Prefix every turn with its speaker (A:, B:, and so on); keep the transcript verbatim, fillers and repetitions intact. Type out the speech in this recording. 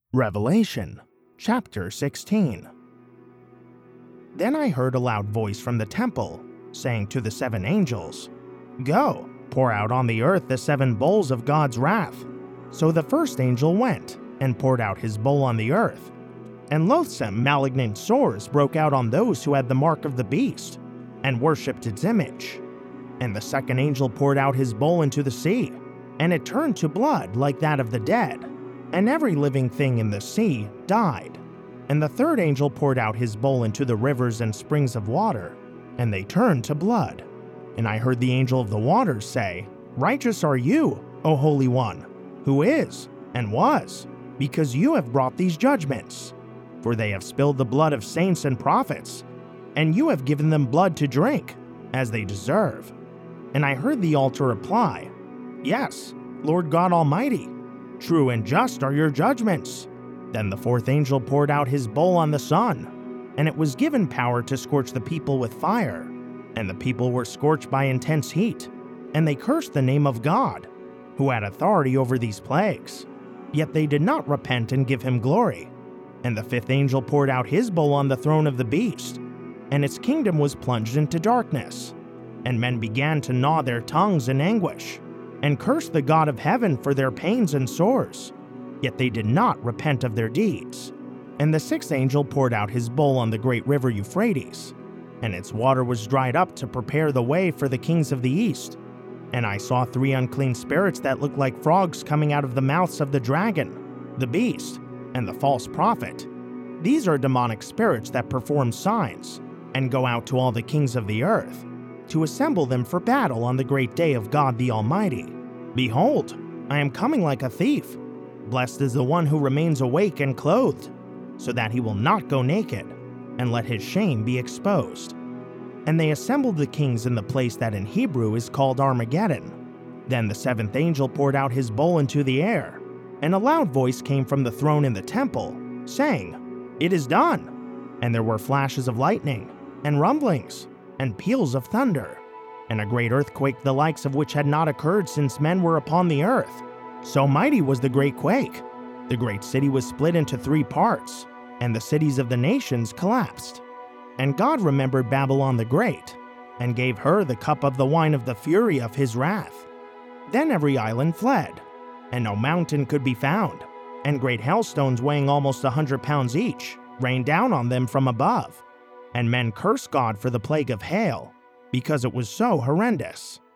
A: Revelation chapter sixteen. Then I heard a loud voice from the temple, saying to the seven angels, "Go, pour out on the earth the seven bowls of God's wrath." So the first angel went and poured out his bowl on the earth, and loathsome malignant sores broke out on those who had the mark of the beast and worshipped its image. And the second angel poured out his bowl into the sea, and it turned to blood like that of the dead, and every living thing in the sea died. And the third angel poured out his bowl into the rivers and springs of water, and they turned to blood. And I heard the angel of the waters say, "Righteous are you, O Holy One, who is and was, because you have brought these judgments. For they have spilled the blood of saints and prophets, and you have given them blood to drink, as they deserve." And I heard the altar reply, "Yes, Lord God Almighty, true and just are your judgments." Then the fourth angel poured out his bowl on the sun, and it was given power to scorch the people with fire. And the people were scorched by intense heat, and they cursed the name of God, who had authority over these plagues. Yet they did not repent and give him glory. And the fifth angel poured out his bowl on the throne of the beast, and its kingdom was plunged into darkness. And men began to gnaw their tongues in anguish, and cursed the God of heaven for their pains and sores. Yet they did not repent of their deeds. And the sixth angel poured out his bowl on the great river Euphrates, and its water was dried up to prepare the way for the kings of the east. And I saw three unclean spirits that looked like frogs coming out of the mouths of the dragon, the beast, and the false prophet. These are demonic spirits that perform signs, and go out to all the kings of the earth, to assemble them for battle on the great day of God the Almighty. Behold, I am coming like a thief. Blessed is the one who remains awake and clothed, so that he will not go naked, and let his shame be exposed. And they assembled the kings in the place that in Hebrew is called Armageddon. Then the seventh angel poured out his bowl into the air, and a loud voice came from the throne in the temple, saying, "It is done." And there were flashes of lightning, and rumblings, and peals of thunder, and a great earthquake the likes of which had not occurred since men were upon the earth. So mighty was the great quake. The great city was split into three parts, and the cities of the nations collapsed. And God remembered Babylon the Great, and gave her the cup of the wine of the fury of his wrath. Then every island fled, and no mountain could be found, and great hailstones weighing almost a hundred pounds each rained down on them from above. And men cursed God for the plague of hail, because it was so horrendous.